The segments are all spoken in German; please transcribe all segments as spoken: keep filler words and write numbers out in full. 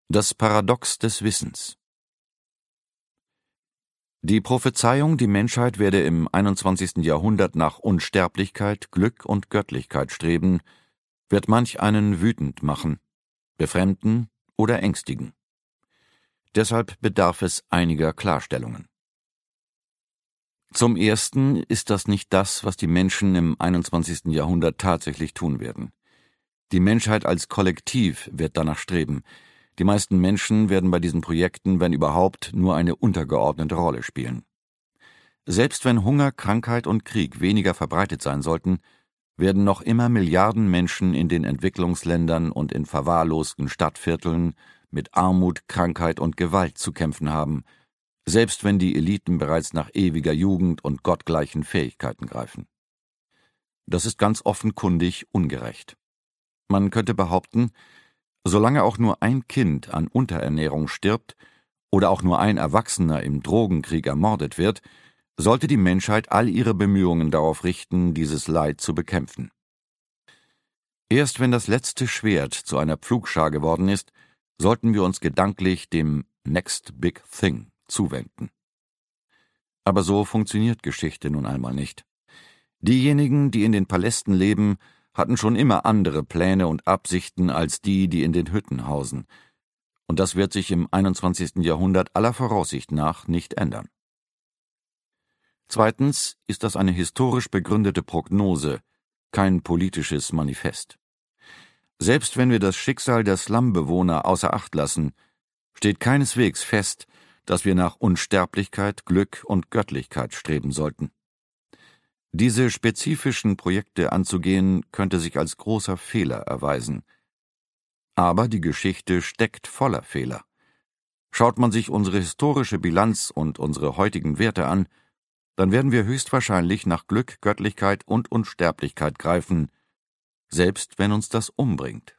Das Paradox des Wissens. Die Prophezeiung, die Menschheit werde im einundzwanzigsten Jahrhundert nach Unsterblichkeit, Glück und Göttlichkeit streben, wird manch einen wütend machen, befremden oder ängstigen. Deshalb bedarf es einiger Klarstellungen. Zum Ersten ist das nicht das, was die Menschen im einundzwanzigsten Jahrhundert tatsächlich tun werden. Die Menschheit als Kollektiv wird danach streben. Die meisten Menschen werden bei diesen Projekten, wenn überhaupt, nur eine untergeordnete Rolle spielen. Selbst wenn Hunger, Krankheit und Krieg weniger verbreitet sein sollten, werden noch immer Milliarden Menschen in den Entwicklungsländern und in verwahrlosten Stadtvierteln mit Armut, Krankheit und Gewalt zu kämpfen haben, selbst wenn die Eliten bereits nach ewiger Jugend und gottgleichen Fähigkeiten greifen. Das ist ganz offenkundig ungerecht. Man könnte behaupten, solange auch nur ein Kind an Unterernährung stirbt oder auch nur ein Erwachsener im Drogenkrieg ermordet wird, sollte die Menschheit all ihre Bemühungen darauf richten, dieses Leid zu bekämpfen. Erst wenn das letzte Schwert zu einer Pflugschar geworden ist, sollten wir uns gedanklich dem Next Big Thing zuwenden. Aber so funktioniert Geschichte nun einmal nicht. Diejenigen, die in den Palästen leben, hatten schon immer andere Pläne und Absichten als die, die in den Hütten hausen. Und das wird sich im einundzwanzigsten Jahrhundert aller Voraussicht nach nicht ändern. Zweitens ist das eine historisch begründete Prognose, kein politisches Manifest. Selbst wenn wir das Schicksal der Slumbewohner außer Acht lassen, steht keineswegs fest, dass wir nach Unsterblichkeit, Glück und Göttlichkeit streben sollten. Diese spezifischen Projekte anzugehen, könnte sich als großer Fehler erweisen. Aber die Geschichte steckt voller Fehler. Schaut man sich unsere historische Bilanz und unsere heutigen Werte an, dann werden wir höchstwahrscheinlich nach Glück, Göttlichkeit und Unsterblichkeit greifen, selbst wenn uns das umbringt.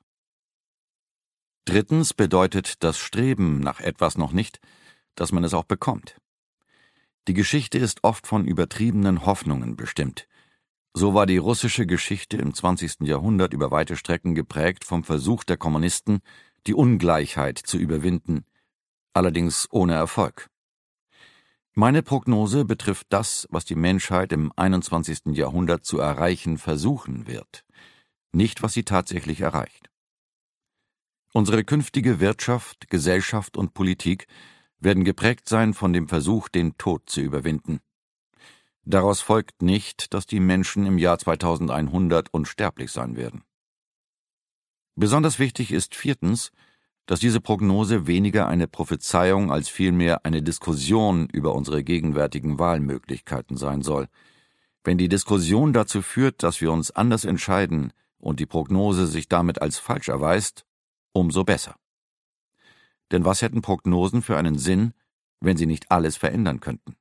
Drittens bedeutet das Streben nach etwas noch nicht, dass man es auch bekommt. Die Geschichte ist oft von übertriebenen Hoffnungen bestimmt. So war die russische Geschichte im zwanzigsten Jahrhundert über weite Strecken geprägt vom Versuch der Kommunisten, die Ungleichheit zu überwinden, allerdings ohne Erfolg. Meine Prognose betrifft das, was die Menschheit im einundzwanzigsten Jahrhundert zu erreichen versuchen wird, nicht was sie tatsächlich erreicht. Unsere künftige Wirtschaft, Gesellschaft und Politik werden geprägt sein von dem Versuch, den Tod zu überwinden. Daraus folgt nicht, dass die Menschen im Jahr zweitausendeinhundert unsterblich sein werden. Besonders wichtig ist viertens, dass diese Prognose weniger eine Prophezeiung als vielmehr eine Diskussion über unsere gegenwärtigen Wahlmöglichkeiten sein soll. Wenn die Diskussion dazu führt, dass wir uns anders entscheiden und die Prognose sich damit als falsch erweist, umso besser. Denn was hätten Prognosen für einen Sinn, wenn sie nicht alles verändern könnten?